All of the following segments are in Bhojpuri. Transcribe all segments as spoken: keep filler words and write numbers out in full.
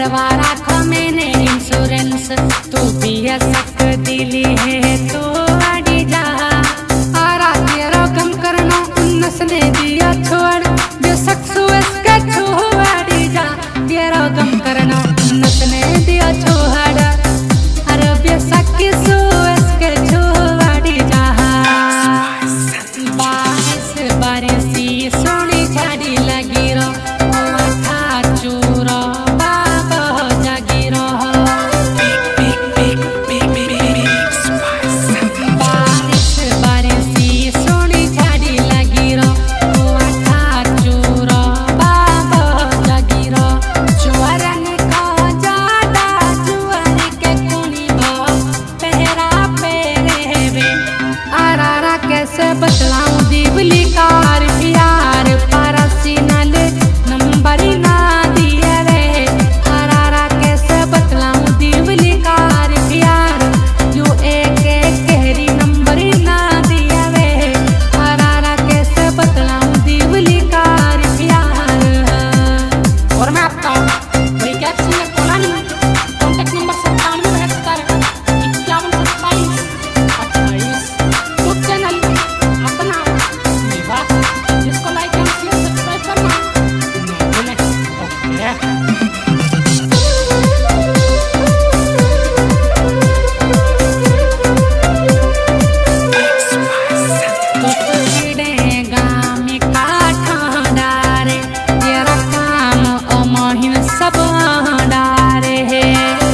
करवा रखो मैंने इंश्योरेंस, तू भी सक दिली है तो आड़ी जा। आरा तेरा कम करना उन्नस ने दिया छोड़, बेशक सुएस के छोड़ी जा। तेरा कम करना उन्नस ने दिया छोड़, अरे बेशक सुएस के छोड़ी जा। बारिश बारिश सोनी झाड़ी लगी रो, चूरो बाबा जागी रो। बारिश बारिश सोनी झाड़ी लगी रो, चूरो बाबा जागी रो। जुआरन का जादा जुआर के कुनी भो पहरा पेरे वे। आरारा कैसे बतलाऊं दीवली कार प्यार, पारसी नल नंबर ना दिया रे। आरारा कैसे बतलाऊं दीवली कार प्यार, यू एक एक गहरी नंबर ना दिया रे। आरारा कैसे बतलाऊं दीवली कार प्यार। और मैं आपका वही कैप्शन में खोला नहीं, कॉन्टेक्ट नंबर सत्तानवे बहत्तर इक्यावन सत्ताईस अट्ठाईस। यूट्यूब चैनल अपना निवास, जिसको लाइक एंड शेयर सब्सक्राइब करना ना भूलें। सब डारे है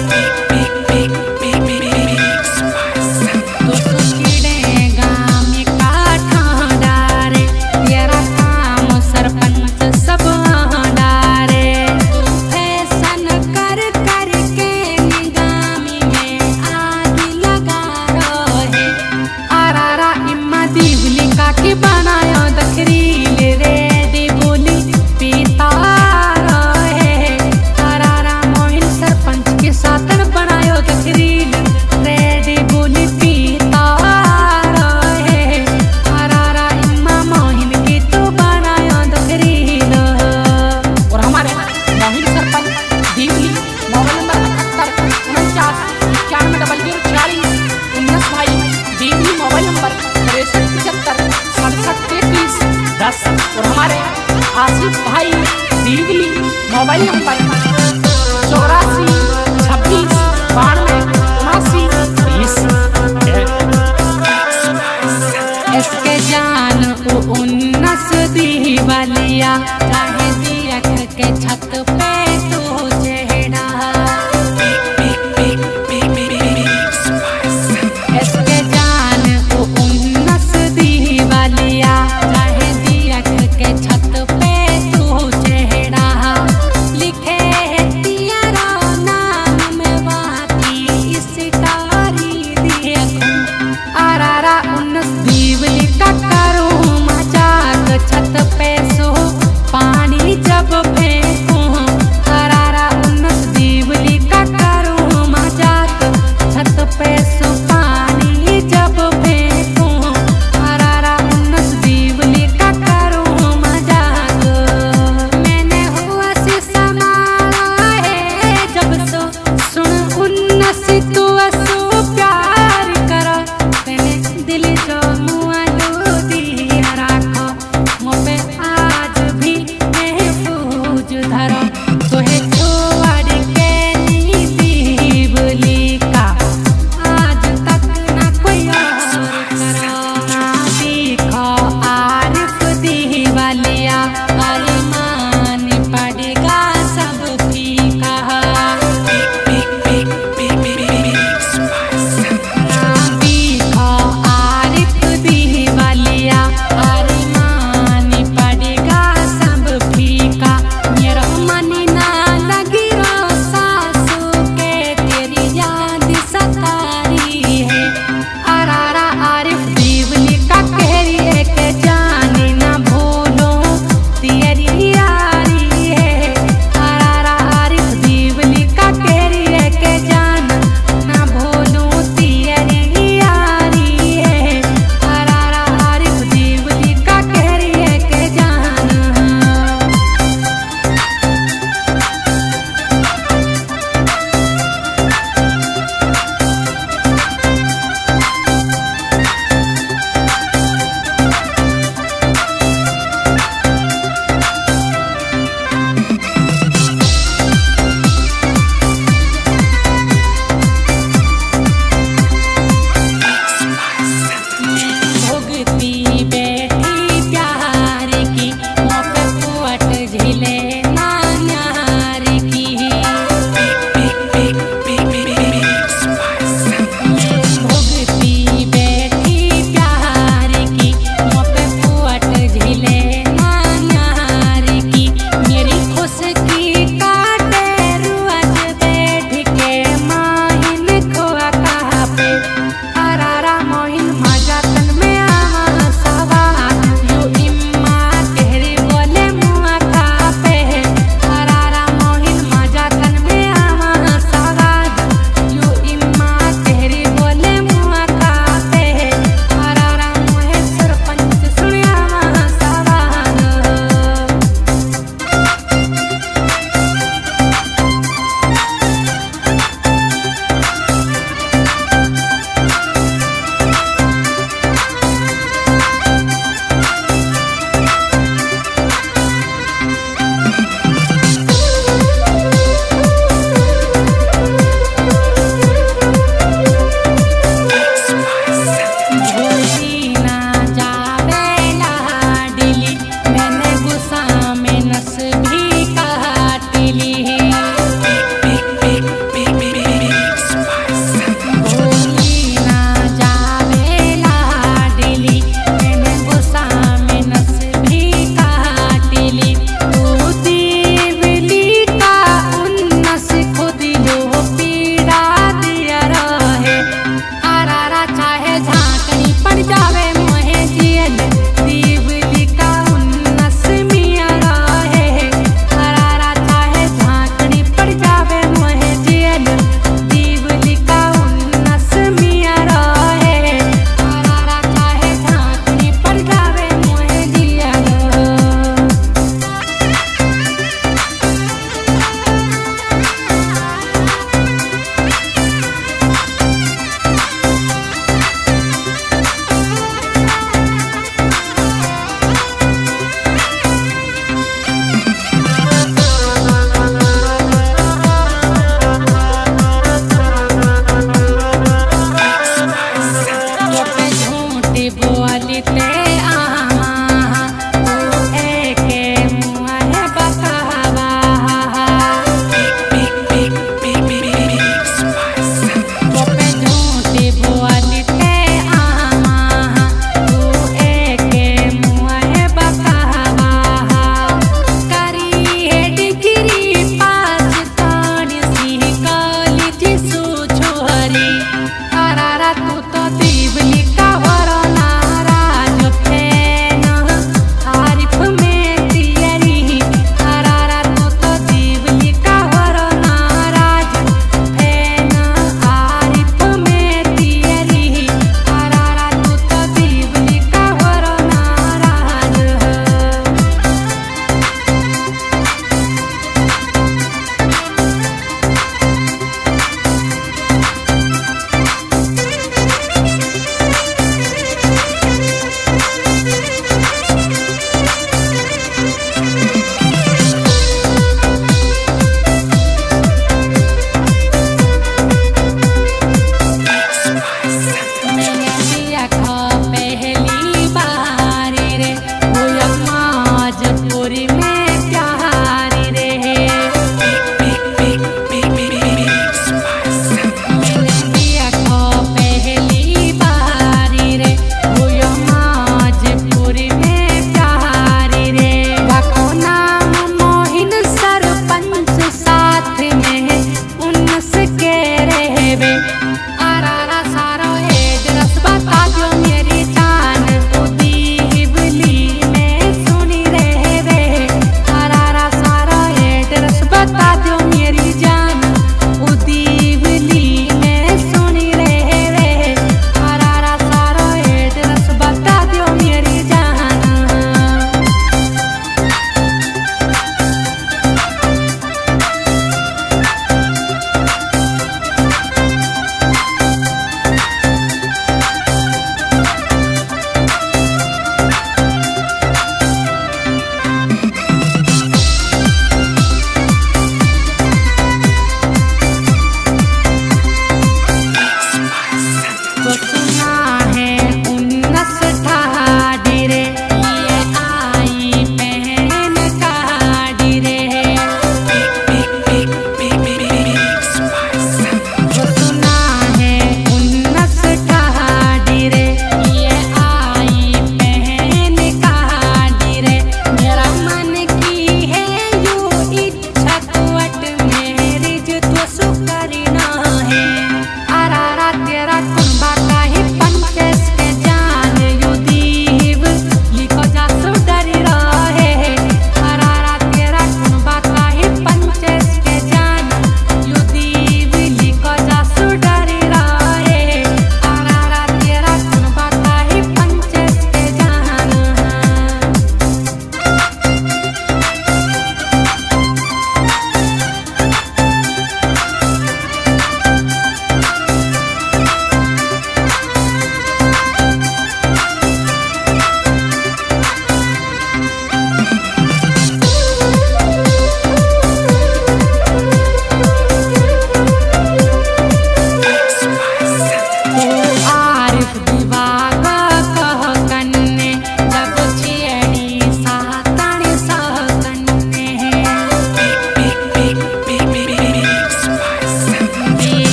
बनायो दखरील रे दी बोली पीता रहे। आरारा मोहिन सरपंच के साथन बनायो दखरील रे दी बोली पीता रहे। आरारा इम्मा मोहिन की तो बनायो दखरील। और हमारे मोहिन सरपंच दीवली मोबाइल नंबर अठहत्तर उनचास इक्यानवे डबल जीरो छियालीस उन्नीस भाई दीवली मोबाइल नंबर तिरसठ पचहत्तर सड़सठ तैतीस दस। और हमारे आसिफ भाई दीवली मोबाइल नंबर चौरासी छब्बीस बानवे उनासी बीस। इसके जान उन्नस दीवालिया चाहे दिया के छत पे तो चेहरा। इसके जान उन्नस दीवालिया चाहे दिया के छत पे तू चेहरा। लिखे तेरा नाम में बाकी इस तारी देखूं। आरारा उन्नस दीवली का करूं मजाक, छत पे सो पानी जब फेंकूं। आरारा उन्नस दीवली का करूं मजाक, छत पे सो पानी जब फेंकूं। आरारा उन्नस दीवली का करूं मजाक। मैंने हुआ से समाया है जब सो सुन उन्नस तू असो प्यार करा। तेने दिल जो मुआ लो दिया राखो, मुँह पे आज भी महफूज धरो। तुहे